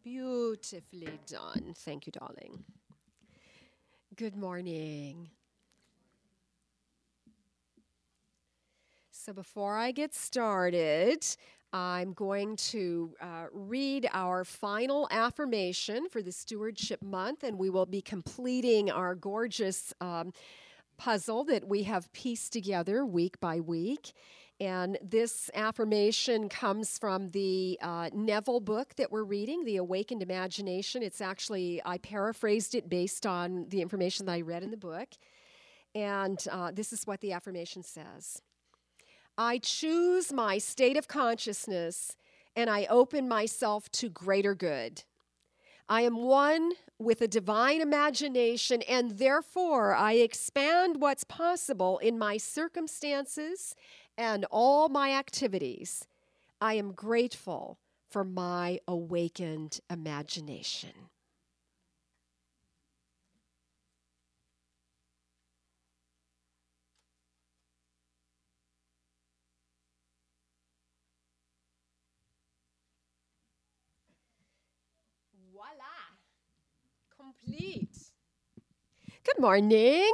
Beautifully done. Thank you, darling. Good morning. So before I get started, I'm going to read our final affirmation for the Stewardship Month, and we will be completing our gorgeous puzzle that we have pieced together week by week. And this affirmation comes from the Neville book that we're reading, The Awakened Imagination. It's actually, I paraphrased it based on the information that I read in the book. And this is what the affirmation says. I choose my state of consciousness and I open myself to greater good. I am one with a divine imagination, and therefore I expand what's possible in my circumstances and all my activities. I am grateful for my awakened imagination. Voila! Complete. Good morning.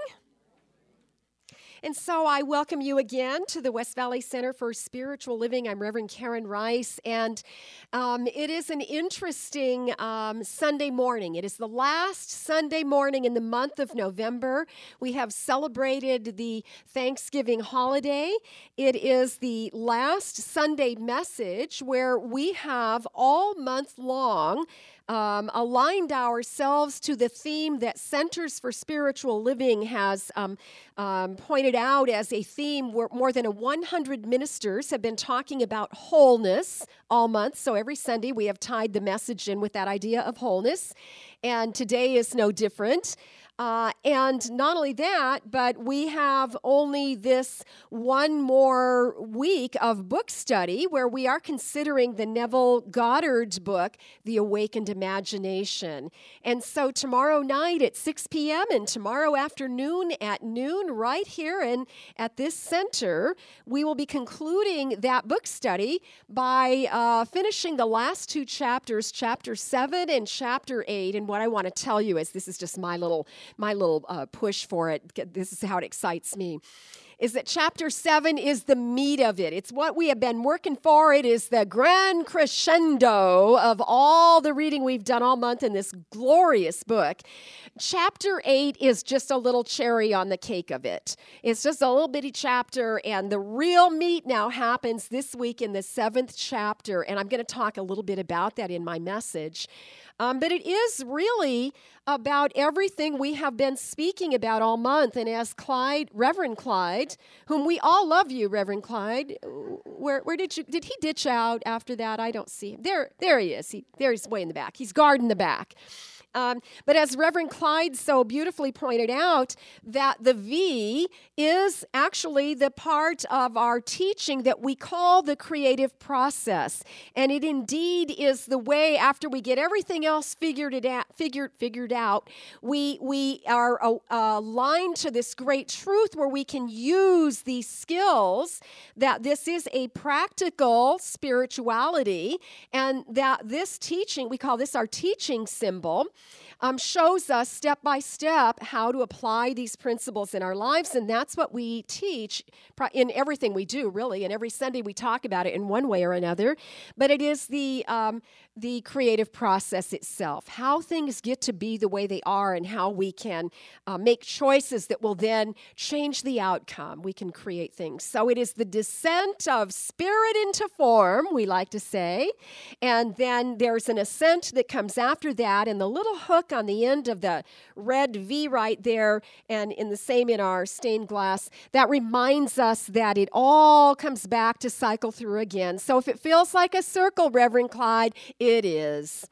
And so I welcome you again to the West Valley Center for Spiritual Living. I'm Reverend Karen Rice, and it is an interesting Sunday morning. It is the last Sunday morning in the month of November. We have celebrated the Thanksgiving holiday. It is the last Sunday message where we have all month long aligned ourselves to the theme that Centers for Spiritual Living has pointed out as a theme where more than 100 ministers have been talking about wholeness all month. So every Sunday we have tied the message in with that idea of wholeness. And today is no different. And not only that, but we have only this one more week of book study where we are considering the Neville Goddard's book, The Awakened Imagination. And so tomorrow night at 6 p.m. and tomorrow afternoon at noon right here and at this center, we will be concluding that book study by finishing the last two chapters, chapter 7 and chapter 8. And what I want to tell you is this is just my little push for it. This is how it excites me. Is that chapter 7 is the meat of it. It's what we have been working for. It is the grand crescendo of all the reading we've done all month in this glorious book. Chapter 8 is just a little cherry on the cake of it. It's just a little bitty chapter, and the real meat now happens this week in the 7th chapter, and I'm going to talk a little bit about that in my message. But it is really about everything we have been speaking about all month. And as Reverend Clyde, whom we all love you, Reverend Clyde, where did he ditch out after that? I don't see him. There he is. He's way in the back. He's guarding the back. But as Reverend Clyde so beautifully pointed out, that the V is actually the part of our teaching that we call the creative process. And it indeed is the way, after we get everything else figured out, we are aligned to this great truth where we can use these skills, that this is a practical spirituality, and that this teaching, we call this our teaching symbol, shows us step by step how to apply these principles in our lives. And that's what we teach in everything we do, really. And every Sunday we talk about it in one way or another. But it is the creative process itself, how things get to be the way they are, and how we can make choices that will then change the outcome. We can create things. So it is the descent of spirit into form, we like to say. And then there's an ascent that comes after that, and the little hook on the end of the red V right there, and in the same in our stained glass, that reminds us that it all comes back to cycle through again. So if it feels like a circle, Reverend Clyde, it is.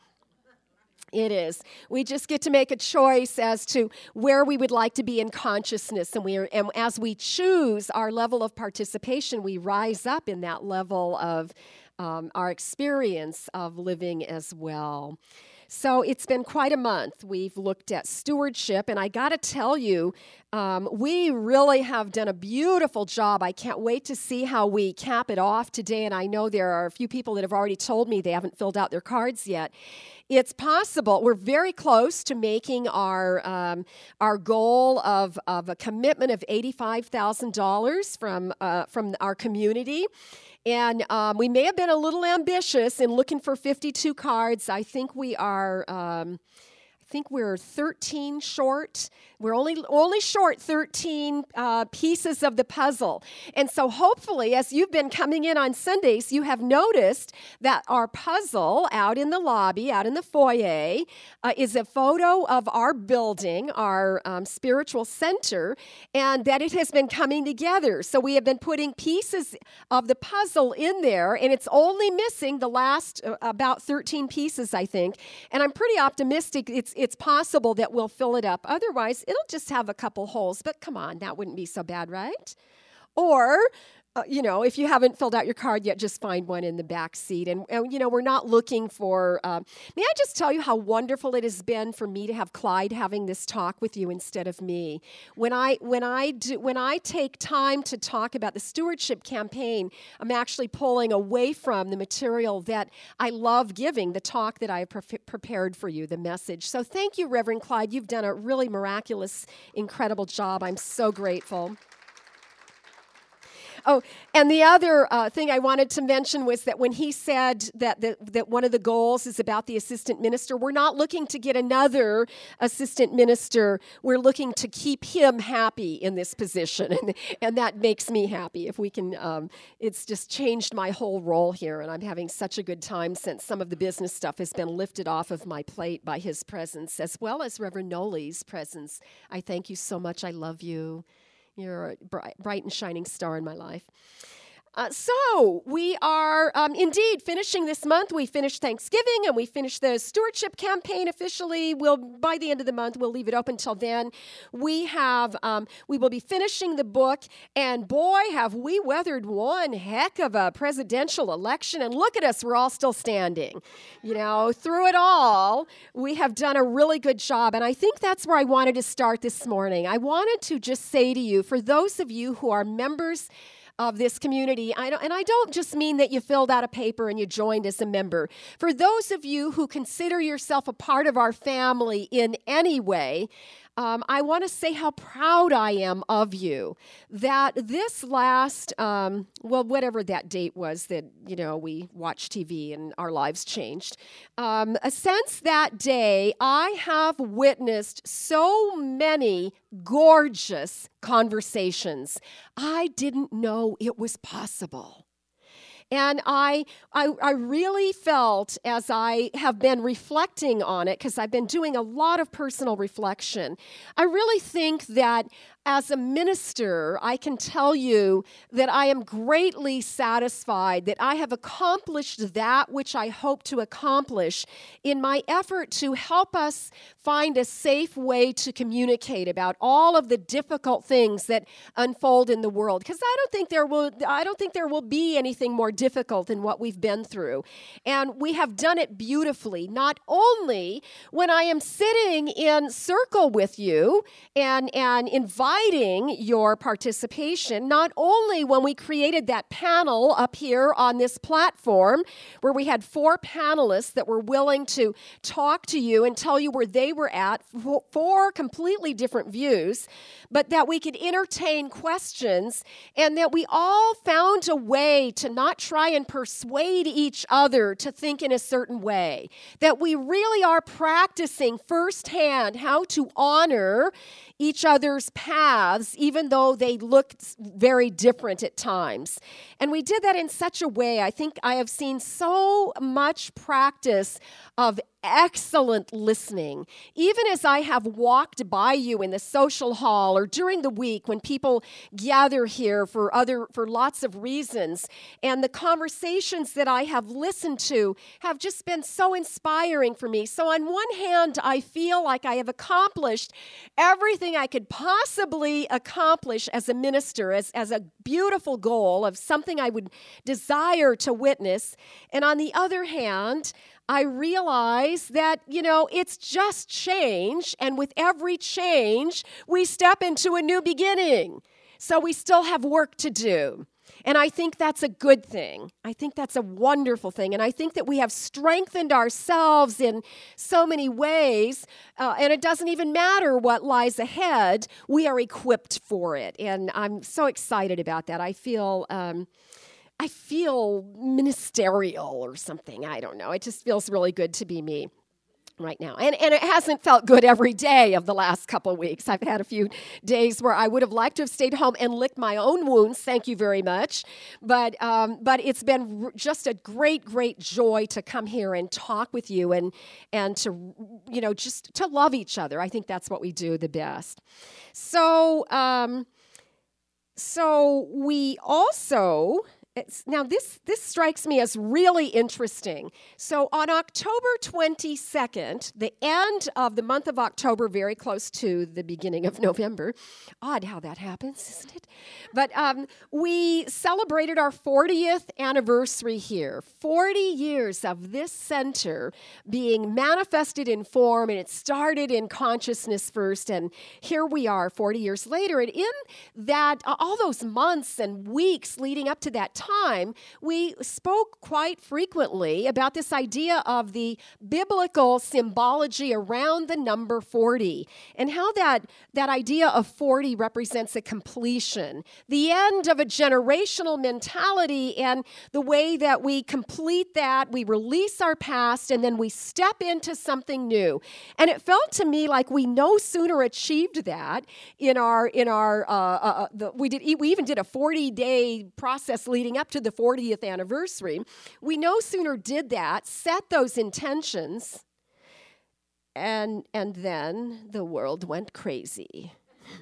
It is. We just get to make a choice as to where we would like to be in consciousness, and as we choose our level of participation, we rise up in that level of our experience of living as well. So it's been quite a month. We've looked at stewardship, and I got to tell you, we really have done a beautiful job. I can't wait to see how we cap it off today, and I know there are a few people that have already told me they haven't filled out their cards yet. It's possible. We're very close to making our goal of a commitment of $85,000 from our community. And we may have been a little ambitious in looking for 52 cards. I think we are. I think we're 13 short. We're only short 13 pieces of the puzzle. And so hopefully, as you've been coming in on Sundays, you have noticed that our puzzle out in the lobby, out in the foyer, is a photo of our building, our spiritual center, and that it has been coming together. So we have been putting pieces of the puzzle in there, and it's only missing the last about 13 pieces, I think. And I'm pretty optimistic it's possible that we'll fill it up. Otherwise, it'll just have a couple holes. But come on, that wouldn't be so bad, right? Or, if you haven't filled out your card yet, just find one in the back seat. And we're not looking for, may I just tell you how wonderful it has been for me to have Clyde having this talk with you instead of me. When I take time to talk about the stewardship campaign, I'm actually pulling away from the material that I love giving, the talk that I have prepared for you, the message. So thank you, Reverend Clyde. You've done a really miraculous, incredible job. I'm so grateful. Oh, and the other thing I wanted to mention was that when he said that one of the goals is about the assistant minister, we're not looking to get another assistant minister. We're looking to keep him happy in this position, and that makes me happy. If we can, it's just changed my whole role here, and I'm having such a good time since some of the business stuff has been lifted off of my plate by his presence, as well as Reverend Noli's presence. I thank you so much. I love you. You're a bright and shining star in my life. So we are indeed finishing this month. We finished Thanksgiving and we finished the stewardship campaign officially. By the end of the month, we'll leave it open until then. We will be finishing the book, and boy, have we weathered one heck of a presidential election. And look at us, we're all still standing. Through it all, we have done a really good job. And I think that's where I wanted to start this morning. I wanted to just say to you, for those of you who are members of this community, I don't just mean that you filled out a paper and you joined as a member. For those of you who consider yourself a part of our family in any way, I want to say how proud I am of you. That this last, whatever that date was that, we watched TV and our lives changed. Since that day, I have witnessed so many gorgeous conversations. I didn't know it was possible. And I really felt, as I have been reflecting on it, because I've been doing a lot of personal reflection, I really think that as a minister, I can tell you that I am greatly satisfied that I have accomplished that which I hope to accomplish in my effort to help us find a safe way to communicate about all of the difficult things that unfold in the world. Because I don't think there will be anything more difficult than what we've been through. And we have done it beautifully, not only when I am sitting in circle with you and inviting your participation, not only when we created that panel up here on this platform where we had 4 panelists that were willing to talk to you and tell you where they were at, 4 completely different views, but that we could entertain questions and that we all found a way to not try and persuade each other to think in a certain way, that we really are practicing firsthand how to honor each other's paths, even though they looked very different at times. And we did that in such a way, I think I have seen so much practice of excellent listening. Even as I have walked by you in the social hall or during the week when people gather here for lots of reasons, and the conversations that I have listened to have just been so inspiring for me. So on one hand, I feel like I have accomplished everything I could possibly accomplish as a minister, as a beautiful goal of something I would desire to witness. And on the other hand, I realize that, it's just change, and with every change, we step into a new beginning. So we still have work to do. And I think that's a good thing. I think that's a wonderful thing. And I think that we have strengthened ourselves in so many ways. And it doesn't even matter what lies ahead. We are equipped for it. And I'm so excited about that. I feel ministerial or something. I don't know. It just feels really good to be me right now. And it hasn't felt good every day of the last couple of weeks. I've had a few days where I would have liked to have stayed home and licked my own wounds. Thank you very much. But it's been just a great, great joy to come here and talk with you and to, just to love each other. I think that's what we do the best. So we also... Now, this strikes me as really interesting. So on October 22nd, the end of the month of October, very close to the beginning of November, odd how that happens, isn't it? But we celebrated our 40th anniversary here. 40 years of this center being manifested in form, and it started in consciousness first, and here we are 40 years later. And in that, all those months and weeks leading up to that time, we spoke quite frequently about this idea of the biblical symbology around the number 40 and how that idea of 40 represents a completion, the end of a generational mentality, and the way that we complete that, we release our past, and then we step into something new. And it felt to me like we no sooner achieved that we even did a 40-day process leading up to the 40th anniversary. We no sooner did that, set those intentions, and then the world went crazy.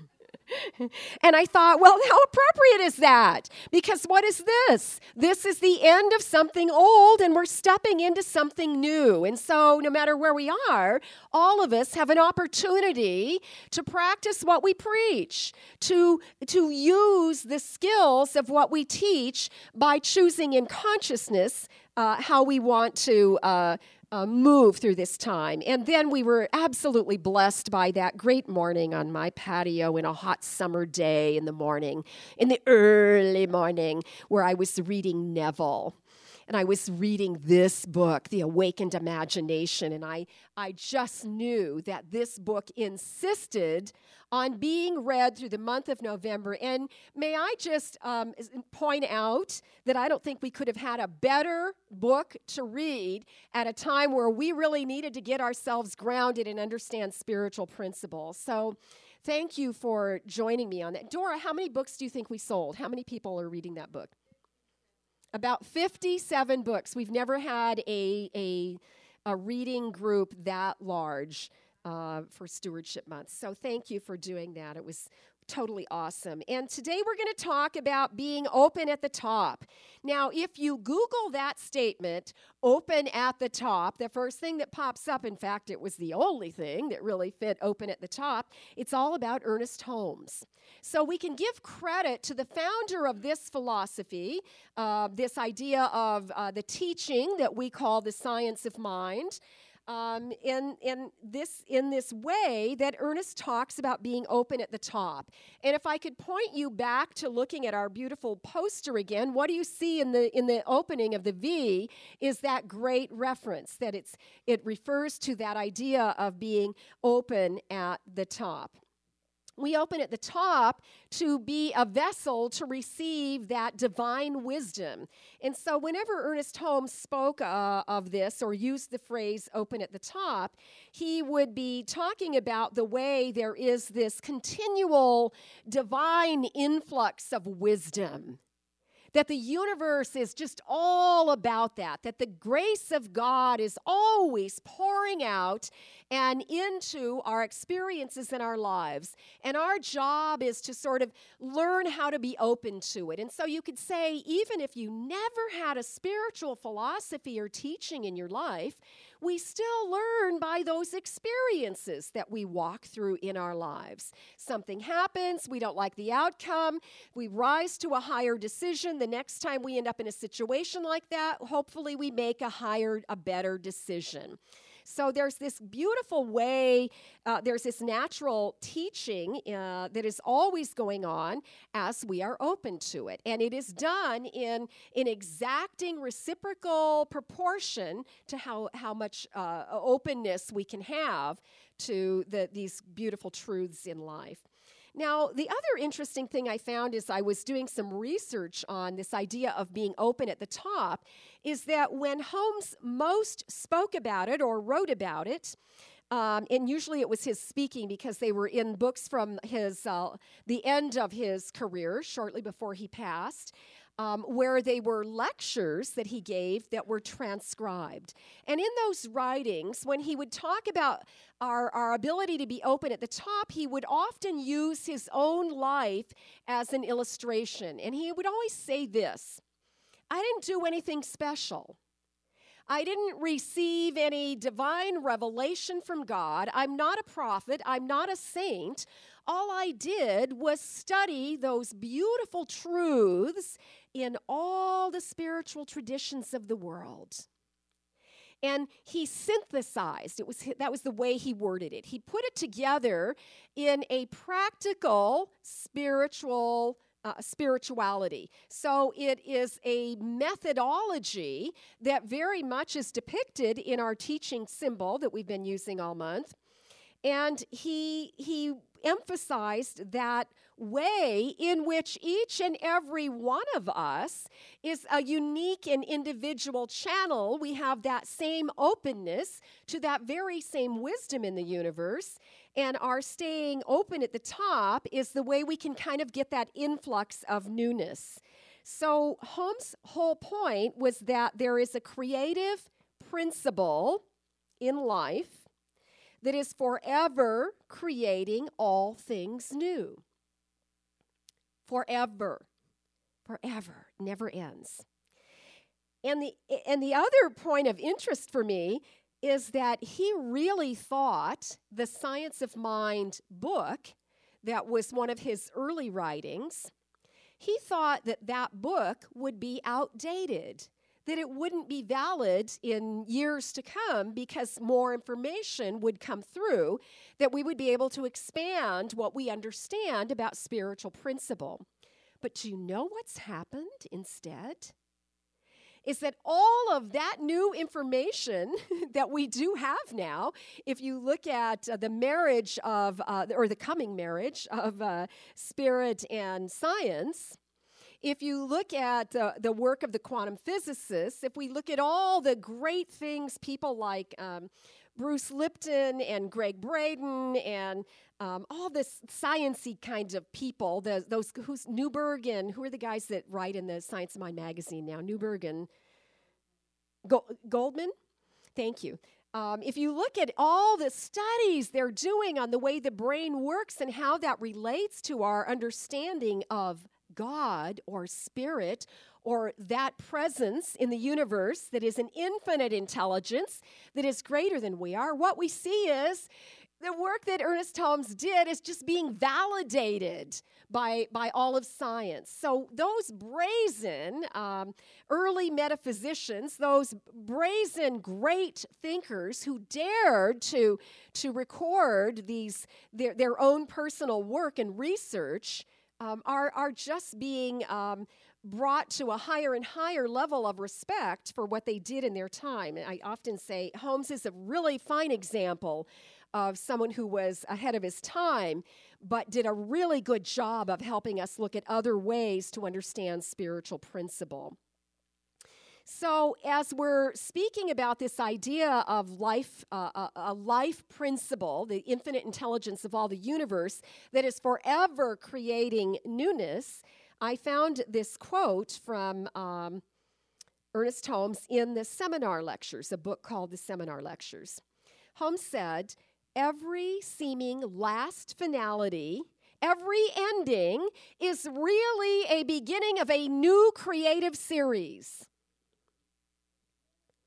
And I thought, well, how appropriate is that? Because what is this? This is the end of something old, and we're stepping into something new. And so no matter where we are, all of us have an opportunity to practice what we preach, to use the skills of what we teach by choosing in consciousness how we want to move through this time. And then we were absolutely blessed by that great morning on my patio in a hot summer day in the early morning, where I was reading Neville. And I was reading this book, The Awakened Imagination, and I just knew that this book insisted on being read through the month of November. And may I just point out that I don't think we could have had a better book to read at a time where we really needed to get ourselves grounded and understand spiritual principles. So thank you for joining me on that. Dora, how many books do you think we sold? How many people are reading that book? About 57 books. We've never had a reading group that large for Stewardship Month. So thank you for doing that. It was totally awesome. And today we're going to talk about being open at the top. Now, if you Google that statement, open at the top, the first thing that pops up, in fact, it was the only thing that really fit open at the top, it's all about Ernest Holmes. So we can give credit to the founder of this philosophy, this idea of the teaching that we call the science of mind, in this way that Ernest talks about being open at the top. And if I could point you back to looking at our beautiful poster again, what do you see in the opening of the V is that great reference that it refers to that idea of being open at the top. We open at the top to be a vessel to receive that divine wisdom. And so whenever Ernest Holmes spoke of this or used the phrase open at the top, he would be talking about the way there is this continual divine influx of wisdom. That the universe is just all about that the grace of God is always pouring out and into our experiences in our lives. And our job is to sort of learn how to be open to it. And so you could say, even if you never had a spiritual philosophy or teaching in your life, we still learn by those experiences that we walk through in our lives. Something happens, we don't like the outcome, we rise to a higher decision. The next time we end up in a situation like that, hopefully we make a better decision. So there's this beautiful way, there's this natural teaching that is always going on as we are open to it. And it is done in exacting reciprocal proportion to how much openness we can have to these beautiful truths in life. Now, the other interesting thing I found as I was doing some research on this idea of being open at the top is that when Holmes most spoke about it or wrote about it, and usually it was his speaking because they were in books from the end of his career, shortly before he passed, where they were lectures that he gave that were transcribed. And in those writings, when he would talk about our ability to be open at the top, he would often use his own life as an illustration. And he would always say this: I didn't do anything special. I didn't receive any divine revelation from God. I'm not a prophet. I'm not a saint. All I did was study those beautiful truths in all the spiritual traditions of the world. And he synthesized, that was the way he worded it. He put it together in a practical spirituality. So it is a methodology that very much is depicted in our teaching symbol that we've been using all month. And he emphasized that way in which each and every one of us is a unique and individual channel. We have that same openness to that very same wisdom in the universe, and our staying open at the top is the way we can kind of get that influx of newness. So Holmes' whole point was that there is a creative principle in life that is forever creating all things new. Forever, never ends. And the other point of interest for me is that he really thought the Science of Mind book, that was one of his early writings, he thought that book would be outdated, that it wouldn't be valid in years to come because more information would come through, that we would be able to expand what we understand about spiritual principle. But do you know what's happened instead? Is that all of that new information that we do have now, if you look at the marriage of, or the coming marriage of spirit and science, if you look at the work of the quantum physicists, if we look at all the great things people like Bruce Lipton and Greg Braden and all this science-y kind of people, who's Newberg and who are the guys that write in the Science of Mind magazine now? Newberg and Goldman? Thank you. If you look at all the studies they're doing on the way the brain works and how that relates to our understanding of God or spirit or that presence in the universe that is an infinite intelligence that is greater than we are, what we see is the work that Ernest Holmes did is just being validated by all of science. So those brazen early metaphysicians, those brazen great thinkers who dared to record their own personal work and research are just being brought to a higher and higher level of respect for what they did in their time. And I often say Holmes is a really fine example of someone who was ahead of his time, but did a really good job of helping us look at other ways to understand spiritual principle. So as we're speaking about this idea of life, a life principle, the infinite intelligence of all the universe that is forever creating newness, I found this quote from Ernest Holmes in the Seminar Lectures, a book called The Seminar Lectures. Holmes said, "Every seeming last finality, every ending is really a beginning of a new creative series."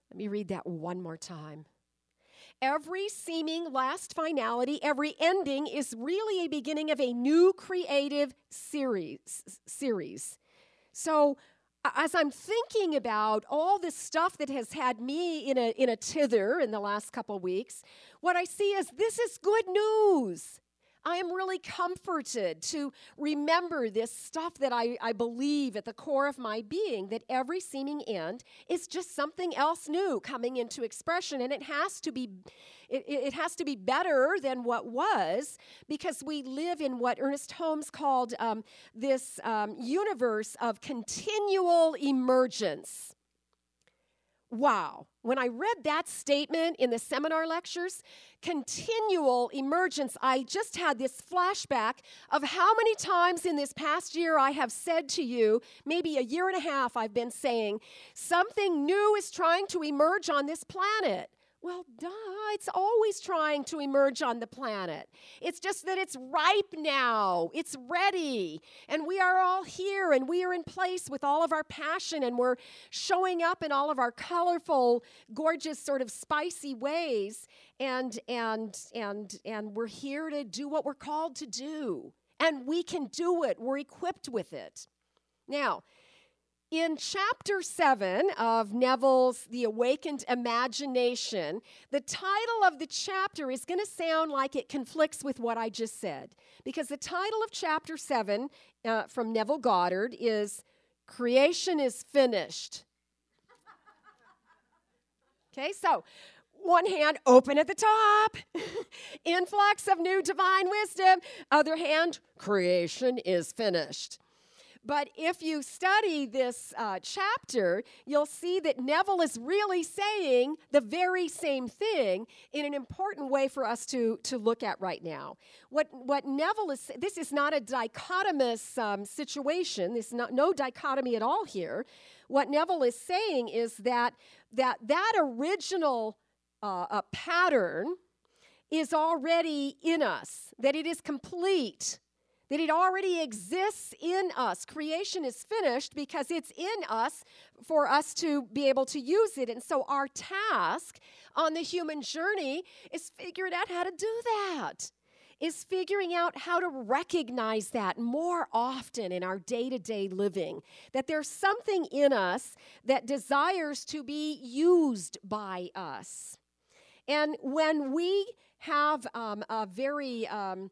Let me read that one more time. Every seeming last finality, every ending is really a beginning of a new creative series. So as I'm thinking about all this stuff that has had me in a tither in the last couple of weeks, what I see is this is good news. I am really comforted to remember this stuff that I believe at the core of my being, that every seeming end is just something else new coming into expression, and it has to be better than what was, because we live in what Ernest Holmes called this universe of continual emergence. Wow. When I read that statement in the seminar lectures, continual emergence, I just had this flashback of how many times in this past year I have said to you, maybe a year and a half I've been saying, something new is trying to emerge on this planet. Well, duh, it's always trying to emerge on the planet. It's just that it's ripe now. It's ready. And we are all here, and we are in place with all of our passion, and we're showing up in all of our colorful, gorgeous, sort of spicy ways. And we're here to do what we're called to do. And we can do it. We're equipped with it. Now, in chapter 7 of Neville's The Awakened Imagination, the title of the chapter is going to sound like it conflicts with what I just said, because the title of chapter 7 from Neville Goddard is Creation is Finished. Okay, so one hand open at the top, influx of new divine wisdom. Other hand, creation is finished. But if you study this chapter, you'll see that Neville is really saying the very same thing in an important way for us to look at right now. What Neville is, this is not a dichotomous situation. There's no dichotomy at all here. What Neville is saying is that original pattern is already in us, that it is complete, that it already exists in us. Creation is finished because it's in us for us to be able to use it. And so our task on the human journey is figuring out how to do that, is figuring out how to recognize that more often in our day-to-day living, that there's something in us that desires to be used by us. And when we have a very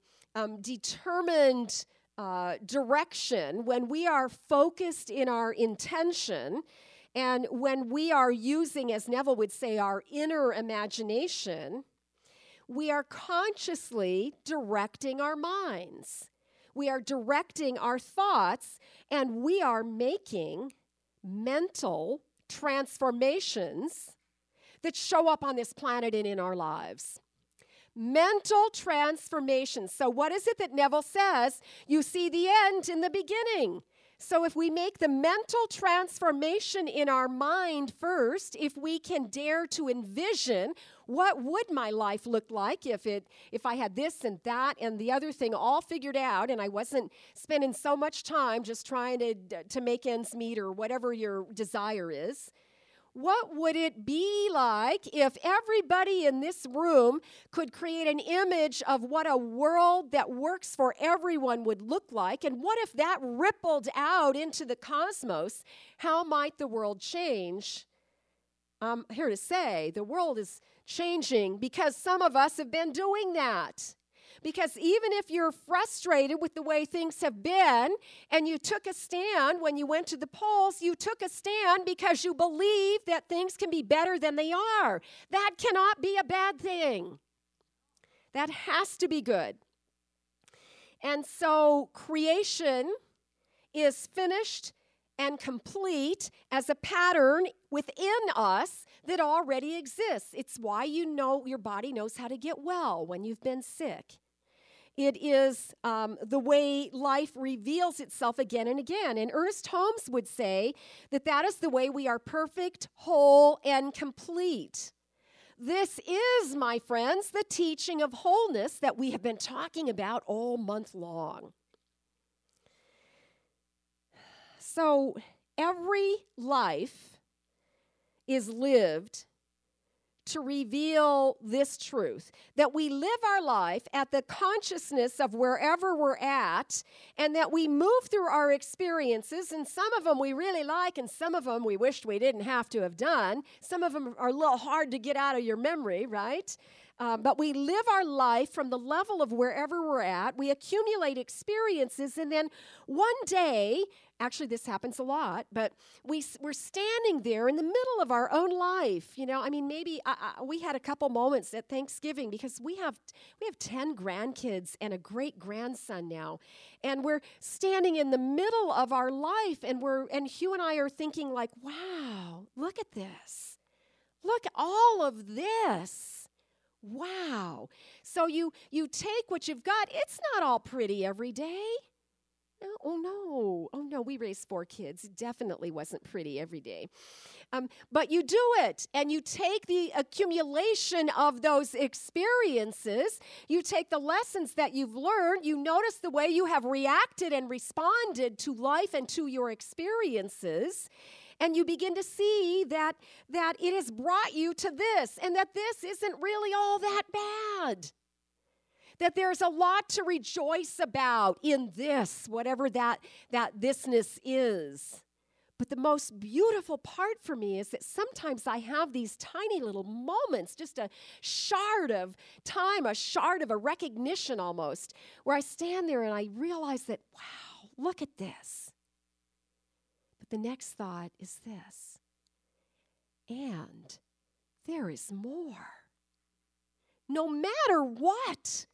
determined direction, when we are focused in our intention, and when we are using, as Neville would say, our inner imagination, we are consciously directing our minds. We are directing our thoughts, and we are making mental transformations that show up on this planet and in our lives. Mental transformation. So what is it that Neville says? You see the end in the beginning. So if we make the mental transformation in our mind first, if we can dare to envision what would my life look like if I had this and that and the other thing all figured out, and I wasn't spending so much time just trying to make ends meet or whatever your desire is. What would it be like if everybody in this room could create an image of what a world that works for everyone would look like? And what if that rippled out into the cosmos? How might the world change? I'm here to say the world is changing because some of us have been doing that. Because even if you're frustrated with the way things have been and you took a stand when you went to the polls, you took a stand because you believe that things can be better than they are. That cannot be a bad thing. That has to be good. And so creation is finished and complete as a pattern within us that already exists. It's why you know your body knows how to get well when you've been sick. It is the way life reveals itself again and again. And Ernest Holmes would say that that is the way we are perfect, whole, and complete. This is, my friends, the teaching of wholeness that we have been talking about all month long. So every life is lived to reveal this truth, that we live our life at the consciousness of wherever we're at, and that we move through our experiences, and some of them we really like, and some of them we wished we didn't have to have done. Some of them are a little hard to get out of your memory, right? But we live our life from the level of wherever we're at. We accumulate experiences, and then one day, actually this happens a lot, but we're standing there in the middle of our own life. Maybe we had a couple moments at Thanksgiving because we have 10 grandkids and a great-grandson now, and we're standing in the middle of our life, and Hugh and I are thinking like, wow, look at this. Look at all of this. Wow. So you take what you've got. It's not all pretty every day. Oh no, we raised 4 kids. It definitely wasn't pretty every day. But you do it, and you take the accumulation of those experiences. You take the lessons that you've learned. You notice the way you have reacted and responded to life and to your experiences. And you begin to see that it has brought you to this, and that this isn't really all that bad. That there's a lot to rejoice about in this, whatever that thisness is. But the most beautiful part for me is that sometimes I have these tiny little moments, just a shard of time, a shard of a recognition almost, where I stand there and I realize that, wow, look at this. The next thought is this, and there is more. No matter what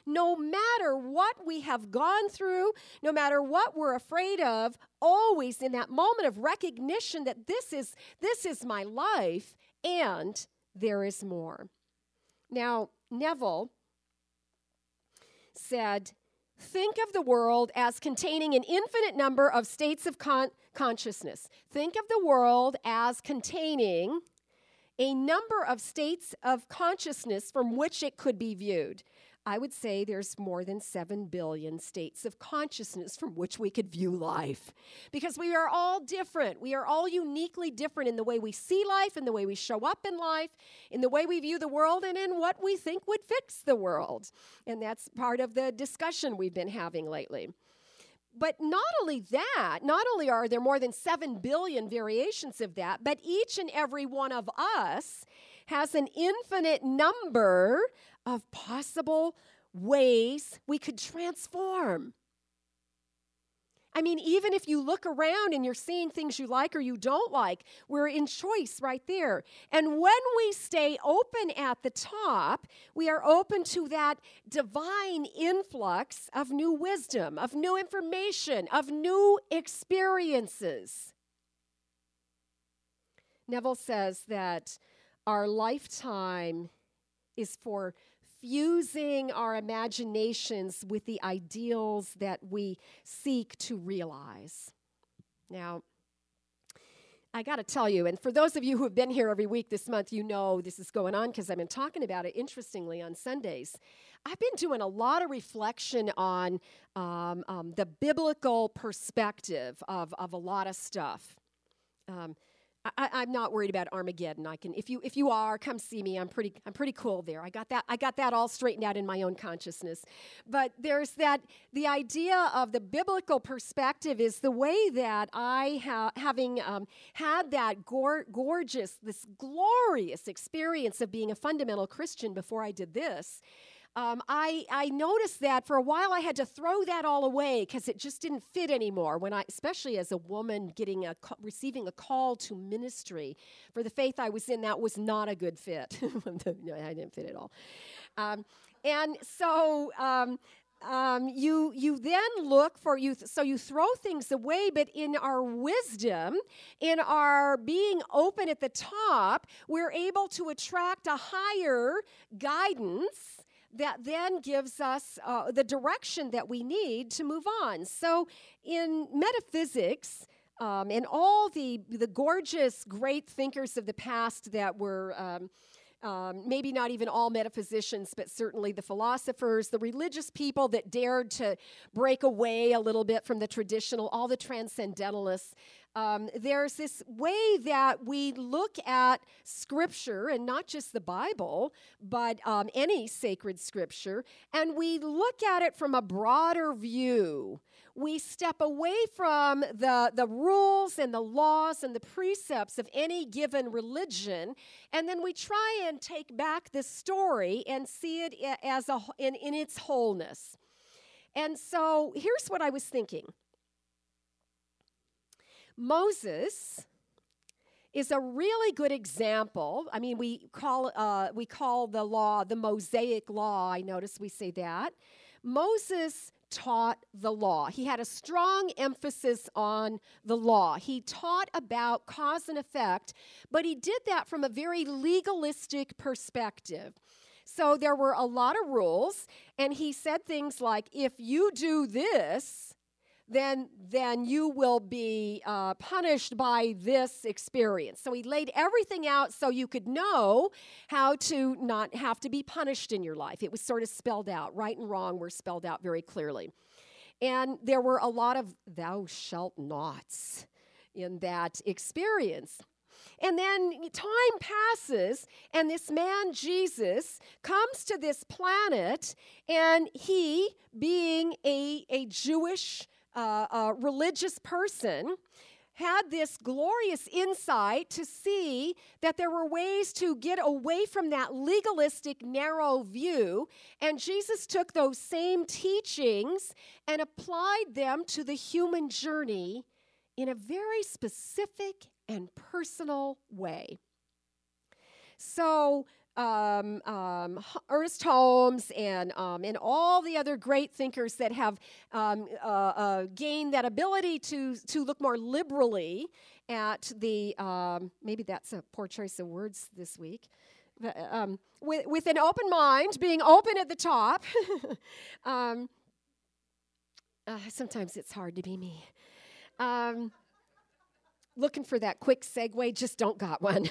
we have gone through, no matter what we're afraid of, always in that moment of recognition that this is my life, and there is more. Now, Neville said, think of the world as containing an infinite number of states of consciousness. Think of the world as containing a number of states of consciousness from which it could be viewed. I would say there's more than 7 billion states of consciousness from which we could view life. Because we are all different. We are all uniquely different in the way we see life, in the way we show up in life, in the way we view the world, and in what we think would fix the world. And that's part of the discussion we've been having lately. But not only are there more than 7 billion variations of that, but each and every one of us has an infinite number of possible ways we could transform. Even if you look around and you're seeing things you like or you don't like, we're in choice right there. And when we stay open at the top, we are open to that divine influx of new wisdom, of new information, of new experiences. Neville says that our lifetime is for fusing our imaginations with the ideals that we seek to realize. Now, I got to tell you, and for those of you who have been here every week this month, you know this is going on because I've been talking about it, interestingly, on Sundays. I've been doing a lot of reflection on the biblical perspective of a lot of stuff. I'm not worried about Armageddon. If you are, come see me. I'm pretty cool there. I got that all straightened out in my own consciousness. But there's the idea of the biblical perspective is the way that having had that gorgeous, this glorious experience of being a fundamental Christian before I did this. I noticed that for a while I had to throw that all away because it just didn't fit anymore. Especially as a woman receiving a call to ministry for the faith I was in, that was not a good fit. No, I didn't fit at all. And so you then look for youth. So you throw things away, but in our wisdom, in our being open at the top, we're able to attract a higher guidance that then gives us the direction that we need to move on. So in metaphysics, and all the gorgeous, great thinkers of the past that were maybe not even all metaphysicians, but certainly the philosophers, the religious people that dared to break away a little bit from the traditional, all the transcendentalists. There's this way that we look at Scripture, and not just the Bible, but any sacred Scripture, and we look at it from a broader view. We step away from the rules and the laws and the precepts of any given religion, and then we try and take back the story and see it as in its wholeness. And so here's what I was thinking. Moses is a really good example. I mean, we call the law the Mosaic Law. I notice we say that. Moses taught the law. He had a strong emphasis on the law. He taught about cause and effect, but he did that from a very legalistic perspective. So there were a lot of rules, and he said things like, if you do this, then you will be punished by this experience. So he laid everything out so you could know how to not have to be punished in your life. It was sort of spelled out. Right and wrong were spelled out very clearly. And there were a lot of thou shalt nots in that experience. And then time passes, and this man, Jesus, comes to this planet, and he, being a Jewish religious person, had this glorious insight to see that there were ways to get away from that legalistic, narrow view, and Jesus took those same teachings and applied them to the human journey in a very specific and personal way. So Ernest Holmes and all the other great thinkers that have gained that ability to look more liberally at the, maybe that's a poor choice of words this week, with an open mind, being open at the top. Sometimes it's hard to be me. Looking for that quick segue, just don't got one.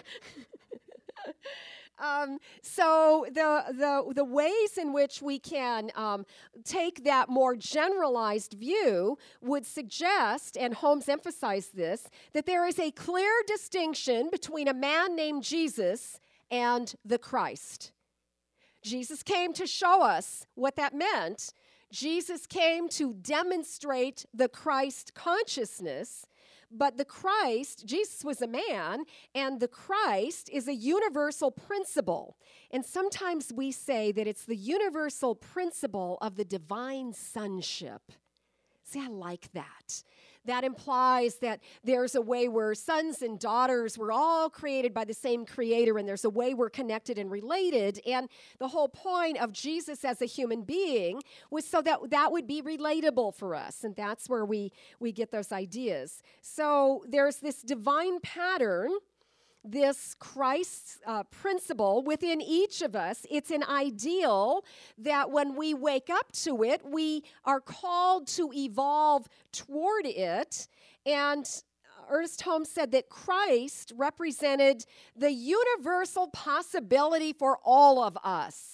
So the ways in which we can take that more generalized view would suggest, and Holmes emphasized this, that there is a clear distinction between a man named Jesus and the Christ. Jesus came to show us what that meant. Jesus came to demonstrate the Christ consciousness. But the Christ, Jesus was a man, and the Christ is a universal principle. And sometimes we say that it's the universal principle of the divine sonship. See, I like that. That implies that there's a way where sons and daughters were all created by the same creator, and there's a way we're connected and related. And the whole point of Jesus as a human being was so that that would be relatable for us. And that's where we get those ideas. So there's this divine pattern, this Christ's principle within each of us. It's an ideal that when we wake up to it, we are called to evolve toward it. And Ernest Holmes said that Christ represented the universal possibility for all of us.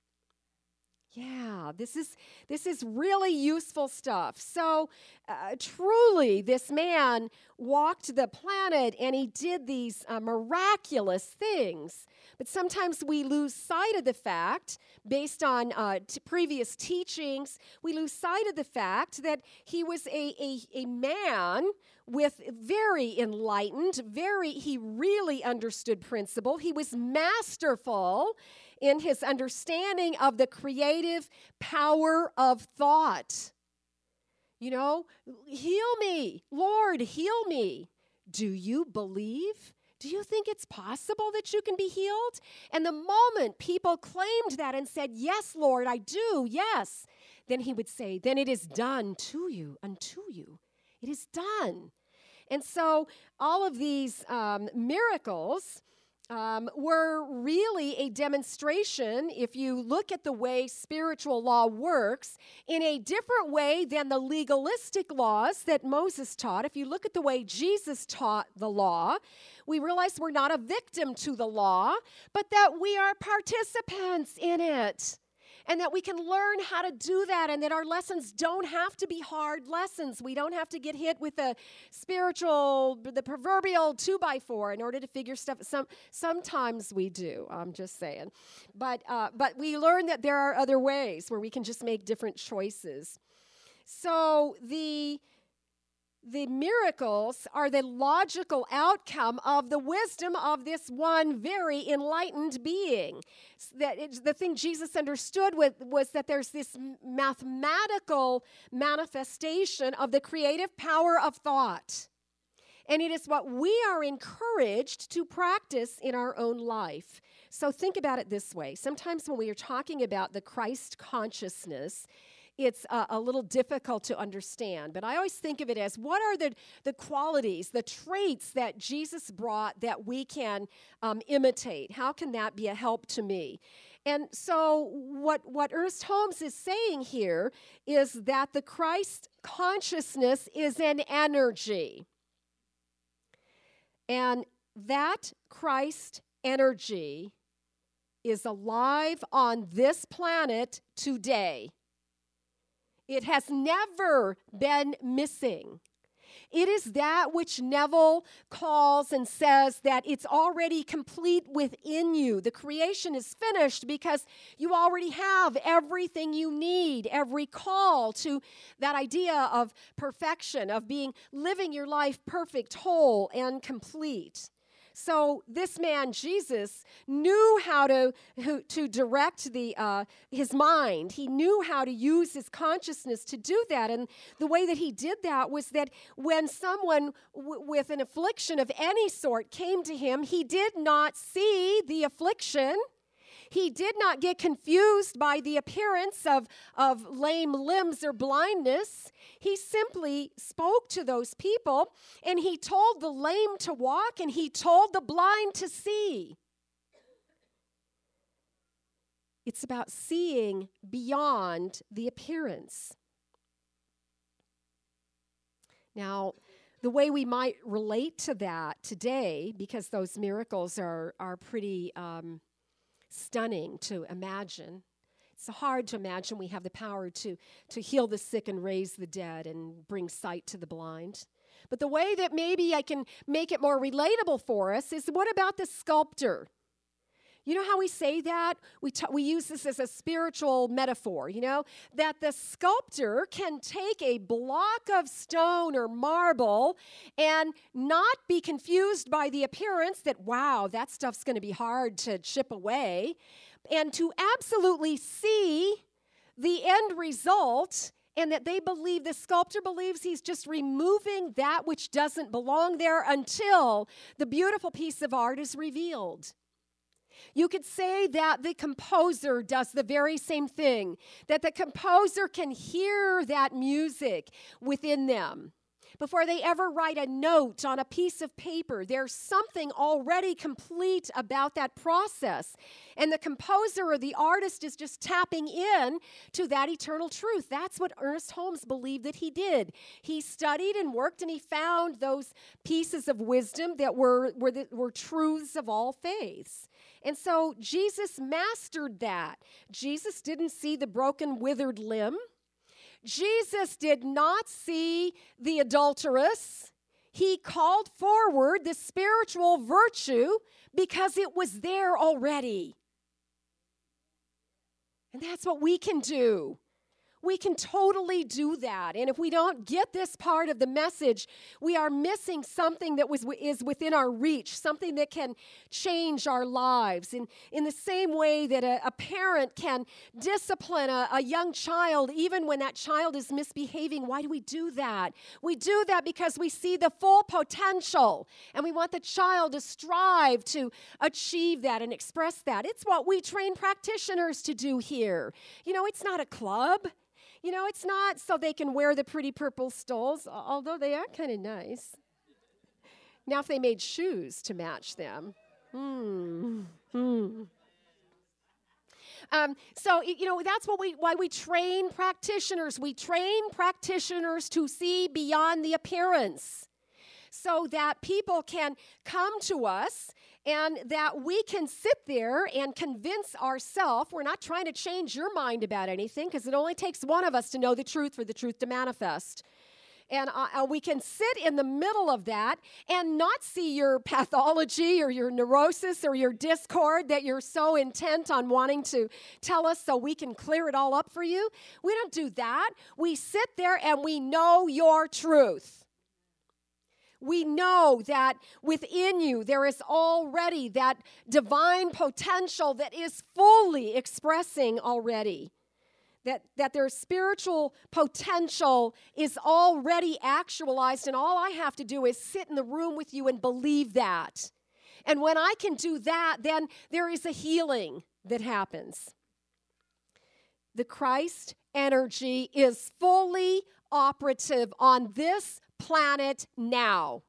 Yeah, this is really useful stuff. So truly, this man walked the planet and he did these miraculous things. But sometimes we lose sight of the fact, based on previous teachings, we lose sight of the fact that he was a man with very enlightened, he really understood principle. He was masterful in his understanding of the creative power of thought. You know, heal me, Lord, heal me. Do you believe? Do you think it's possible that you can be healed? And the moment people claimed that and said, yes, Lord, I do, yes, then he would say, then it is done to you, unto you. It is done. And so all of these miracles were really a demonstration, if you look at the way spiritual law works, in a different way than the legalistic laws that Moses taught. If you look at the way Jesus taught the law, we realize we're not a victim to the law, but that we are participants in it. And that we can learn how to do that, and that our lessons don't have to be hard lessons. We don't have to get hit with the proverbial 2x4 in order to figure stuff. Sometimes we do, I'm just saying. But we learn that there are other ways where we can just make different choices. So the miracles are the logical outcome of the wisdom of this one very enlightened being. The thing Jesus understood was that there's this mathematical manifestation of the creative power of thought. And it is what we are encouraged to practice in our own life. So think about it this way. Sometimes when we are talking about the Christ consciousness, it's a little difficult to understand. But I always think of it as, what are the qualities, the traits that Jesus brought that we can imitate? How can that be a help to me? And so what Ernest Holmes is saying here is that the Christ consciousness is an energy. And that Christ energy is alive on this planet today. It has never been missing. It is that which Neville calls and says that it's already complete within you. The creation is finished because you already have everything you need, every call to that idea of perfection, of living your life perfect, whole, and complete. So this man, Jesus, knew how to direct his mind. He knew how to use his consciousness to do that. And the way that he did that was that when someone with an affliction of any sort came to him, he did not see the affliction. He did not get confused by the appearance of lame limbs or blindness. He simply spoke to those people, and he told the lame to walk, and he told the blind to see. It's about seeing beyond the appearance. Now, the way we might relate to that today, because those miracles are pretty stunning to imagine. It's hard to imagine we have the power to heal the sick and raise the dead and bring sight to the blind. But the way that maybe I can make it more relatable for us is, what about the sculptor? You know how we say that? We use this as a spiritual metaphor, that the sculptor can take a block of stone or marble and not be confused by the appearance that, wow, that stuff's going to be hard to chip away, and to absolutely see the end result, and that the sculptor believes he's just removing that which doesn't belong there until the beautiful piece of art is revealed. You could say that the composer does the very same thing, that the composer can hear that music within them. Before they ever write a note on a piece of paper, there's something already complete about that process. And the composer or the artist is just tapping in to that eternal truth. That's what Ernest Holmes believed that he did. He studied and worked, and he found those pieces of wisdom that were truths of all faiths. And so Jesus mastered that. Jesus didn't see the broken, withered limb. Jesus did not see the adulteress. He called forward the spiritual virtue because it was there already. And that's what we can do. We can totally do that. And if we don't get this part of the message, we are missing something that is within our reach, something that can change our lives. In the same way that a parent can discipline a young child even when that child is misbehaving. Why do we do that? We do that because we see the full potential, and we want the child to strive to achieve that and express that. It's what we train practitioners to do here. It's not a club. It's not so they can wear the pretty purple stoles, although they are kind of nice. Now, if they made shoes to match them, Hmm. Hmm. That's why we train practitioners. We train practitioners to see beyond the appearance so that people can come to us and that we can sit there and convince ourselves. We're not trying to change your mind about anything because it only takes one of us to know the truth for the truth to manifest. And we can sit in the middle of that and not see your pathology or your neurosis or your discord that you're so intent on wanting to tell us so we can clear it all up for you. We don't do that. We sit there and we know your truth. We know that within you there is already that divine potential that is fully expressing already. That their spiritual potential is already actualized, and all I have to do is sit in the room with you and believe that. And when I can do that, then there is a healing that happens. The Christ energy is fully operative on this planet now.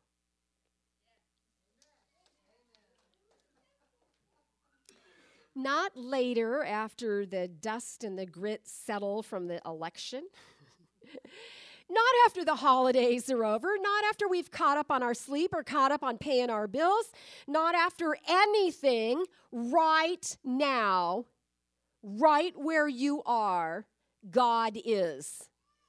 Not later after the dust and the grit settle from the election. Not after the holidays are over. Not after we've caught up on our sleep or caught up on paying our bills. Not after anything. Right now, right where you are, God is.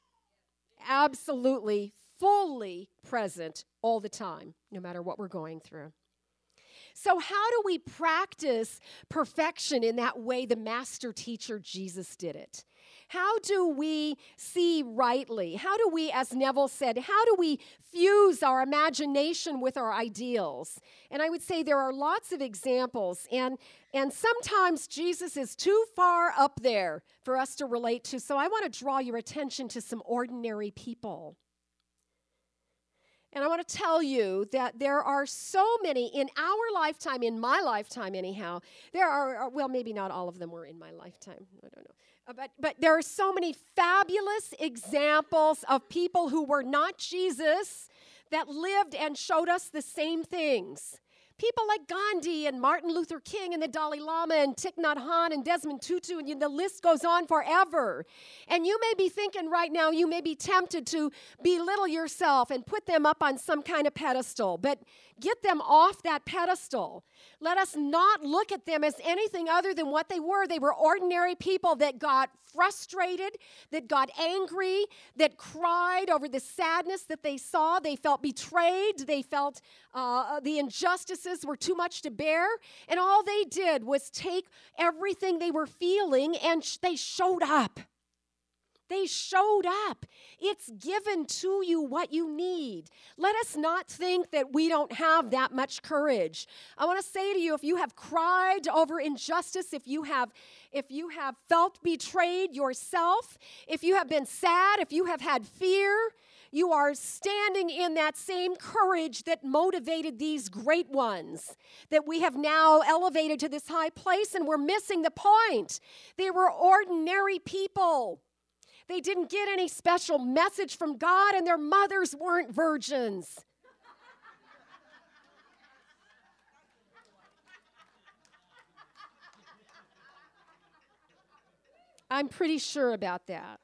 Absolutely, fully present all the time, no matter what we're going through. So how do we practice perfection in that way the master teacher Jesus did it? How do we see rightly? How do we, as Neville said, how do we fuse our imagination with our ideals? And I would say there are lots of examples, and sometimes Jesus is too far up there for us to relate to. So I want to draw your attention to some ordinary people. And I want to tell you that there are so many in our lifetime, in my lifetime anyhow, there are, well, maybe not all of them were in my lifetime, I don't know. But there are so many fabulous examples of people who were not Jesus that lived and showed us the same things. People like Gandhi and Martin Luther King and the Dalai Lama and Thich Nhat Hanh and Desmond Tutu, and the list goes on forever. And you may be thinking right now, you may be tempted to belittle yourself and put them up on some kind of pedestal, but get them off that pedestal. Let us not look at them as anything other than what they were. They were ordinary people that got frustrated, that got angry, that cried over the sadness that they saw. They felt betrayed. They felt the injustices were too much to bear. And all they did was take everything they were feeling and they showed up. They showed up. It's given to you what you need. Let us not think that we don't have that much courage. I want to say to you, if you have cried over injustice, if you have felt betrayed yourself, if you have been sad, if you have had fear, you are standing in that same courage that motivated these great ones that we have now elevated to this high place, and we're missing the point. They were ordinary people. They didn't get any special message from God, and their mothers weren't virgins. I'm pretty sure about that.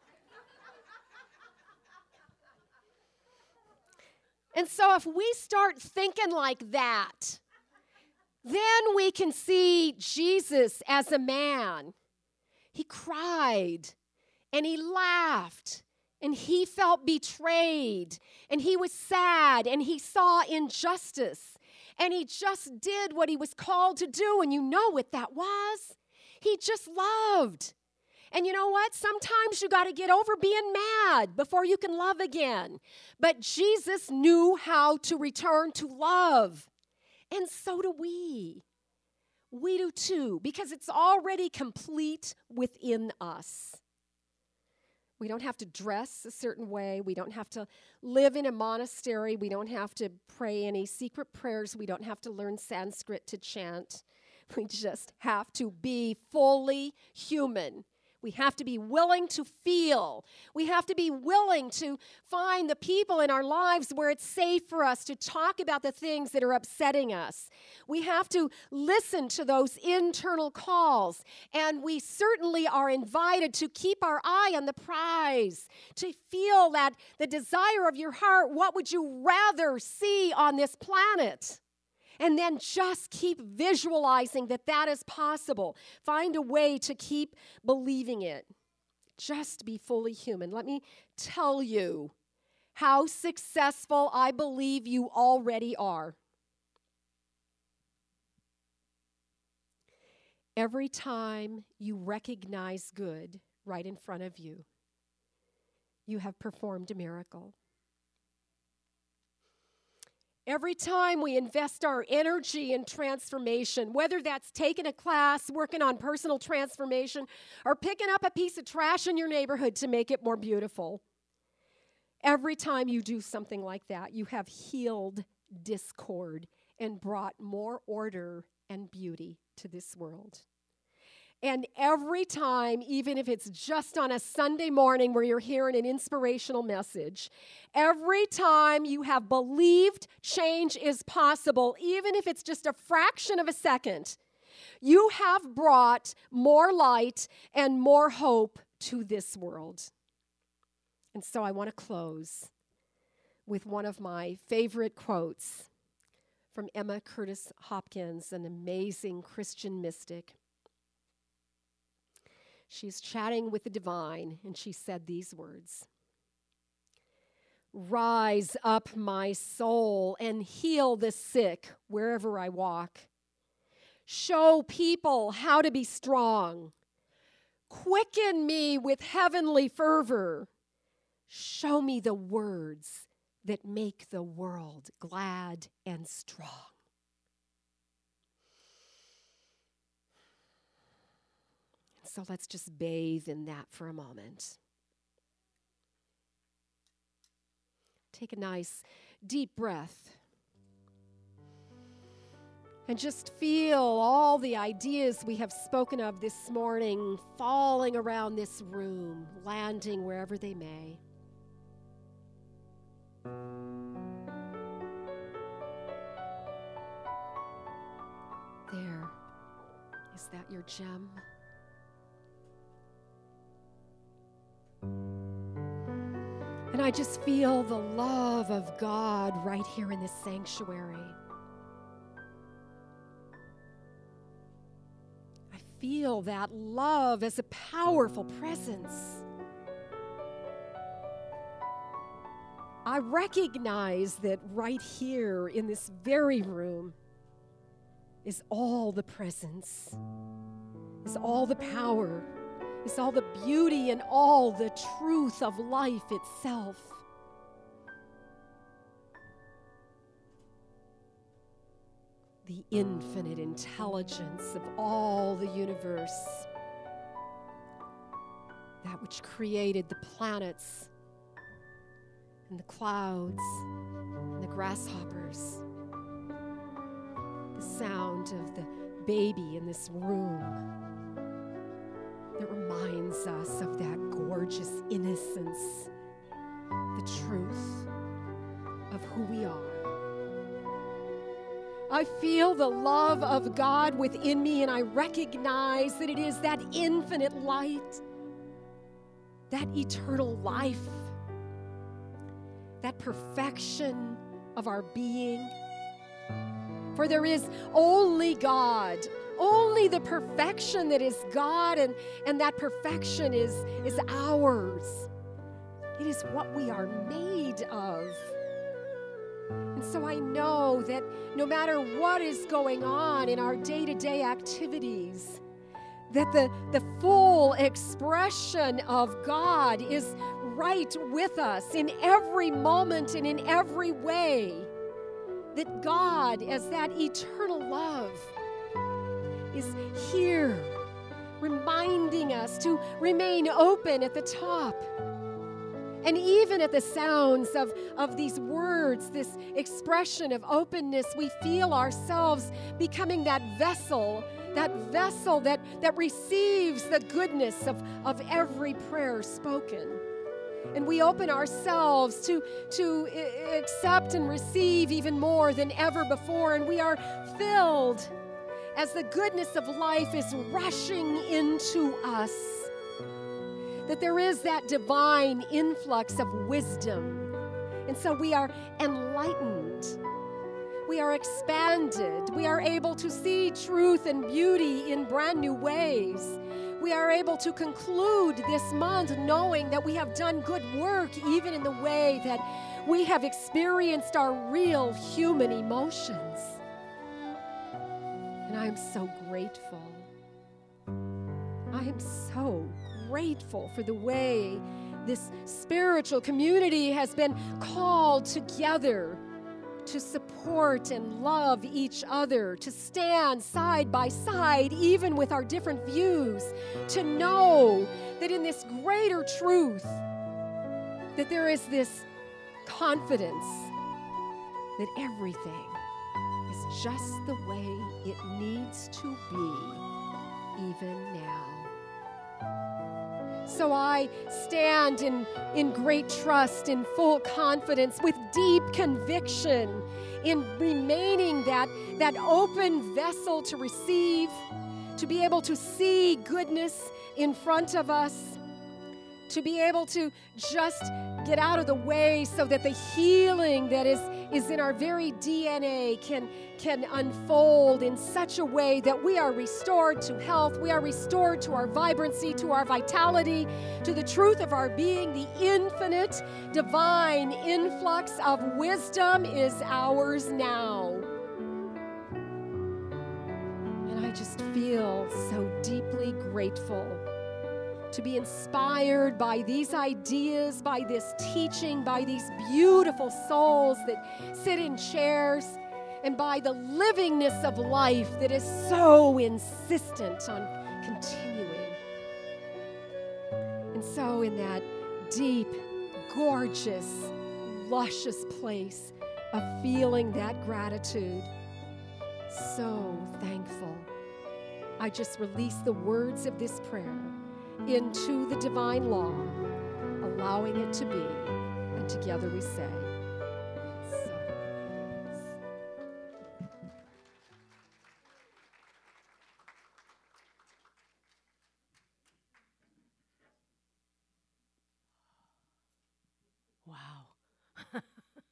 And so if we start thinking like that, then we can see Jesus as a man. He cried. And he laughed, and he felt betrayed, and he was sad, and he saw injustice, and he just did what he was called to do, and you know what that was? He just loved. And you know what? Sometimes you got to get over being mad before you can love again. But Jesus knew how to return to love, and so do we. We do too, because it's already complete within us. We don't have to dress a certain way. We don't have to live in a monastery. We don't have to pray any secret prayers. We don't have to learn Sanskrit to chant. We just have to be fully human. We have to be willing to feel. We have to be willing to find the people in our lives where it's safe for us to talk about the things that are upsetting us. We have to listen to those internal calls. And we certainly are invited to keep our eye on the prize, to feel that the desire of your heart, what would you rather see on this planet? And then just keep visualizing that that is possible. Find a way to keep believing it. Just be fully human. Let me tell you how successful I believe you already are. Every time you recognize good right in front of you, you have performed a miracle. Every time we invest our energy in transformation, whether that's taking a class, working on personal transformation, or picking up a piece of trash in your neighborhood to make it more beautiful, every time you do something like that, you have healed discord and brought more order and beauty to this world. And every time, even if it's just on a Sunday morning where you're hearing an inspirational message, every time you have believed change is possible, even if it's just a fraction of a second, you have brought more light and more hope to this world. And so I want to close with one of my favorite quotes from Emma Curtis Hopkins, an amazing Christian mystic. She's chatting with the divine, and she said these words: "Rise up, my soul, and heal the sick wherever I walk. Show people how to be strong. Quicken me with heavenly fervor. Show me the words that make the world glad and strong." So let's just bathe in that for a moment. Take a nice deep breath. And just feel all the ideas we have spoken of this morning falling around this room, landing wherever they may. There. Is that your gem? And I just feel the love of God right here in this sanctuary. I feel that love as a powerful presence. I recognize that right here in this very room is all the presence, is all the power, is all the beauty and all the truth of life itself. The infinite intelligence of all the universe, that which created the planets and the clouds and the grasshoppers, the sound of the baby in this room that reminds us of that gorgeous innocence, the truth of who we are. I feel the love of God within me, and I recognize that it is that infinite light, that eternal life, that perfection of our being. For there is only God, only the perfection that is God, and that perfection is ours. It is what we are made of. And so I know that no matter what is going on in our day-to-day activities, that the full expression of God is right with us in every moment and in every way. That God, as that eternal love, is here, reminding us to remain open at the top, And even at the sounds of these words, this expression of openness, we feel ourselves becoming that vessel that receives the goodness of every prayer spoken. And we open ourselves to accept and receive even more than ever before. And we are filled as the goodness of life is rushing into us. That there is that divine influx of wisdom. And so we are enlightened. We are expanded. We are able to see truth and beauty in brand new ways. We are able to conclude this month knowing that we have done good work, even in the way that we have experienced our real human emotions. And I am so grateful. I am so grateful for the way this spiritual community has been called together to support and love each other, to stand side by side, even with our different views, to know that in this greater truth, that there is this confidence that everything is just the way it needs to be, even now. So I stand in great trust, in full confidence, with deep conviction, in remaining that open vessel to receive, to be able to see goodness in front of us, to be able to just get out of the way so that the healing that is in our very DNA can unfold in such a way that we are restored to health, we are restored to our vibrancy, to our vitality, to the truth of our being. The infinite divine influx of wisdom is ours now. And I just feel so deeply grateful to be inspired by these ideas, by this teaching, by these beautiful souls that sit in chairs, and by the livingness of life that is so insistent on continuing. And so in that deep, gorgeous, luscious place of feeling that gratitude, so thankful, I just release the words of this prayer into the divine law, allowing it to be, and together we say, so. Wow.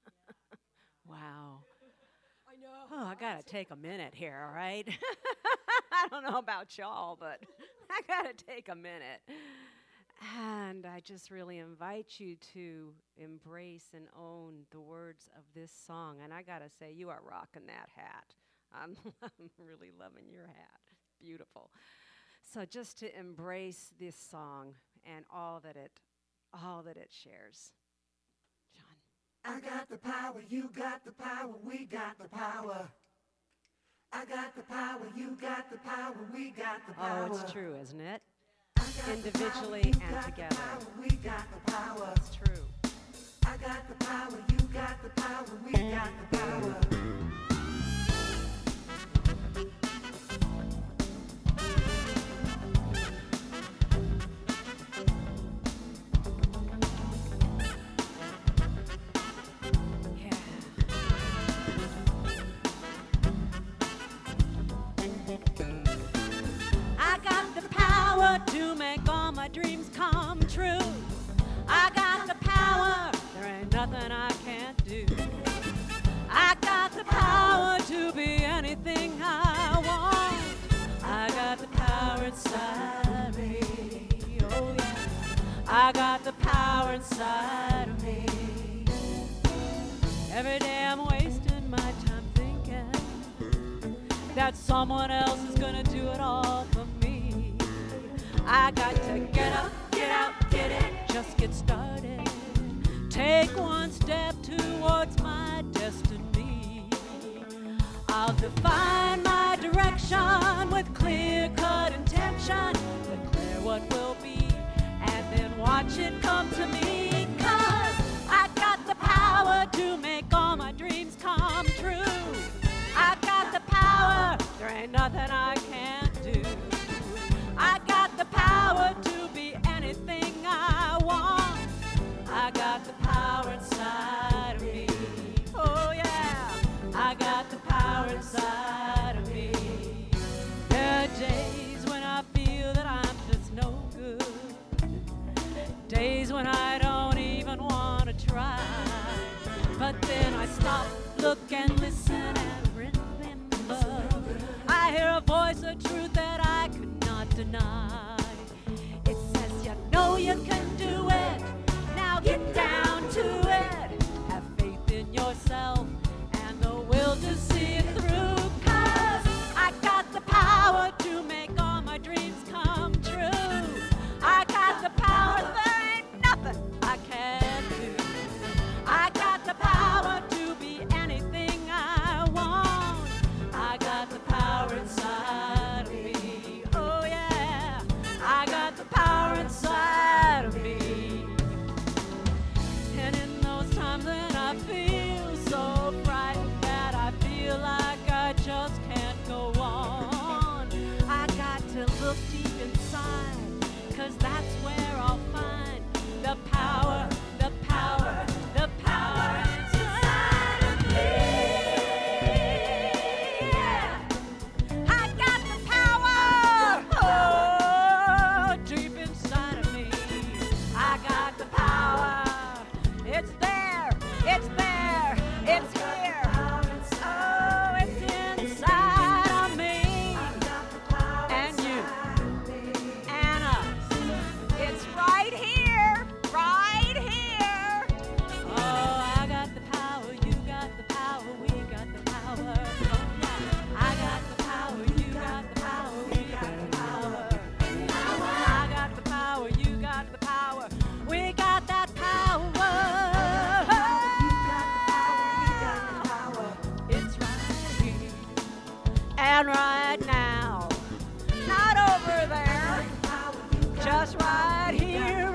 Wow. I know. Oh, I gotta take a minute here, all right? I don't know about y'all, but I gotta take a minute. And I just really invite you to embrace and own the words of this song. And I gotta say, you are rocking that hat. I'm really loving your hat. Beautiful. So just to embrace this song and all that it shares. John. I got the power, you got the power, we got the power. I got the power, you got the power, we got the power. Oh, it's true, isn't it? Individually and together. We got the power. It's true. I got the power, you got the power, we got the power. To make all my dreams come true. I got the power, there ain't nothing I can't do. I got the power to be anything I want. I got the power inside of me. Oh yeah, I got the power inside of me. Every day I'm wasting my time thinking that someone else is gonna do it all for me. I got to get up, get out, get it, just get started. Take one step towards my destiny. I'll define my direction with clear-cut intention. Declare what will be, and then watch it come to me. 'Cause ain't nothing I can't do. I got the power to be anything I want. I got the power inside of me. Oh yeah, I got the power inside of me. There are days when I feel that I'm just no good. Days when I don't even want to try. But then I stop, look and listen and remember. I hear a voice of truth that I could not deny. It says, you know you can do it. Now get down to it. Have faith in yourself and the will to see it through. 'Cause I got the power to make all my dreams come true. I got the power, there ain't nothing I can't do. I got the power to be anything I want. I got the power inside of me. Oh yeah, I got the power inside of me. And in those times when I feel so frightened that I feel like I just can't go on, I got to look deep inside, 'cause that's where I'll find the power, the power, the power inside of me. Yeah. I got the power, oh, deep inside of me. I got the power. It's there, it's there, it's here. Oh, it's inside of me. And you, and us. It's right here, right here. Oh, I got the power, you got the power, we got the power. Oh, yeah. I got the power, you got the power, we got the power. I got the power, you got the power, we got that power. It's right here and right now, not over there, just right here